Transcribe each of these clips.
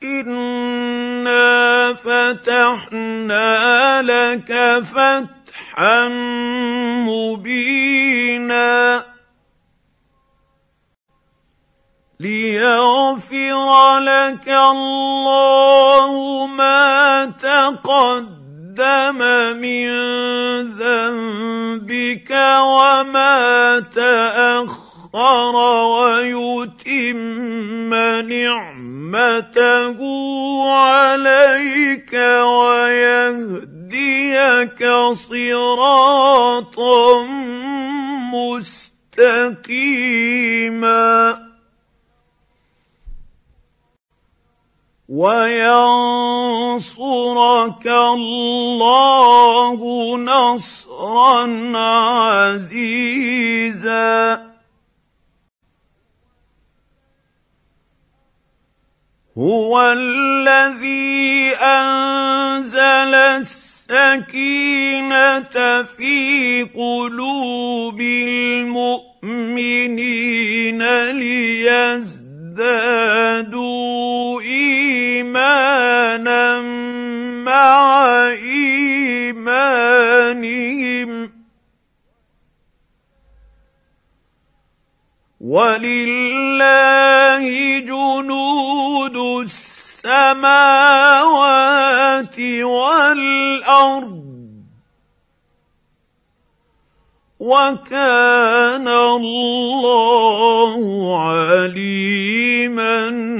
إِنَّا فَتَحْنَا لَكَ فَتْحًا مُّبِينًا لِيَغْفِرَ لَكَ اللَّهُ مَا تَقَدَّمَ مِن ذَنبِكَ وَمَا تَأَخَّرَ وَيُتِمَّ نِعْمَتَهُ عَلَيْكَ وَيَهْدِيَكَ صِرَاطًا مُّسْتَقِيمًا وَيَنصُرَكَ اللَّهُ نَصْرًا عَزِيزًا هُوَ الَّذِي أَنزَلَ السَّكِينَةَ فِي قُلُوبِ الْمُؤْمِنِينَ لِيَزْدَادُوا إِيمَانًا مَّعَ إِيمَانِهِمْ ۗ وَلِلَّهِ جُنُودُ السَّمَاوَاتِ وَالْأَرْضِ وَكَانَ اللَّهُ عَلِيمًا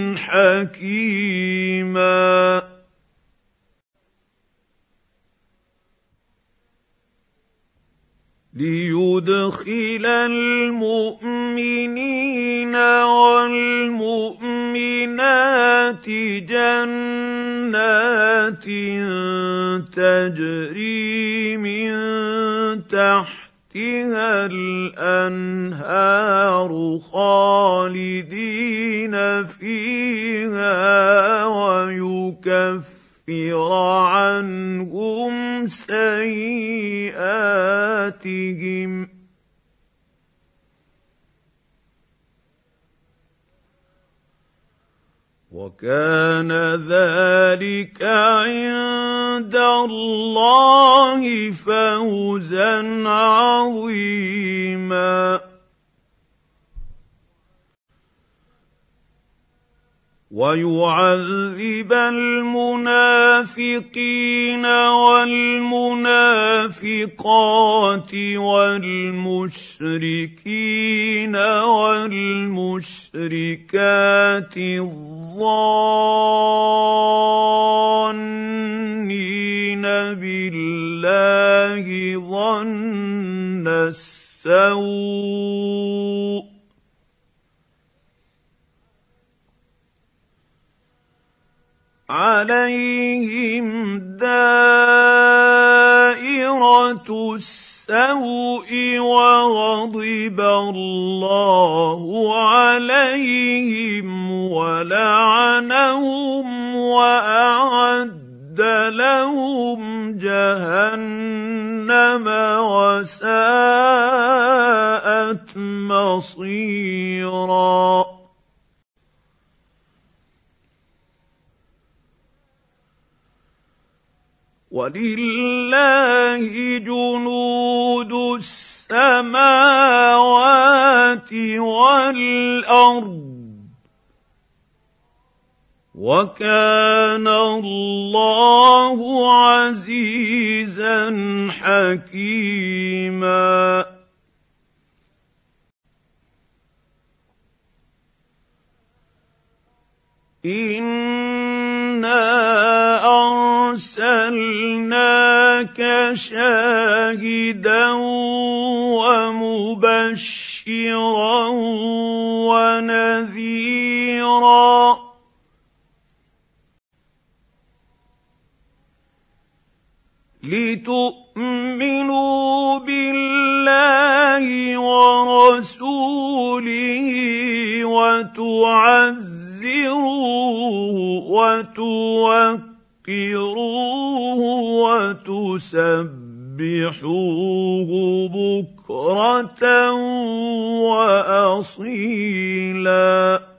حَكِيمًا لِيُدْخِلَ الْمُؤْمِنِينَ وَالْمُؤْمِنَاتِ جَنَّاتٍ تَجْرِي مِن تَحْتِهَا الْأَنْهَارُ خَالِدِينَ فِيهَا وَيُكَفِّرَ عَنْهُمْ سَيِّئَاتِهِمْ ۚ وَكَانَ ذَلِكَ عِندَ اللَّهِ فَوْزًا عَظِيمًا وَيُعَذِّبَ الْمُنَافِقِينَ وَالْمُنَافِقَاتِ وَالْمُشْرِكِينَ وَالْمُشْرِكَاتِ الظَّانِّينَ بِاللَّهِ ظَنَّ السَّوْءِ عَلَيْهِمْ دَائِرَةُ السَّوْءِ وَغَضِبَ اللَّهُ عَلَيْهِمْ وَلَعَنَهُمْ وَأَعَدَّ لَهُمْ جَهَنَّمَ وَسَاءَتْ مَصِيرًا وَلِلَّهِ جُنُودُ السَّمَاوَاتِ وَالْأَرْضِ وَكَانَ اللَّهُ عَزِيزًا حَكِيمًا إِنَّا أَرْسَلْنَاكَ شَاهِدًا وَمُبَشِّرًا وَنَذِيرًا لِتُؤْمِنُوا بِاللَّهِ وَرَسُولِهِ وَتُعَزِّرُوهُ وَتُوَقِّرُوهُ وَتُسَبِّحُوهُ بُكْرَةً وَأَصِيلًا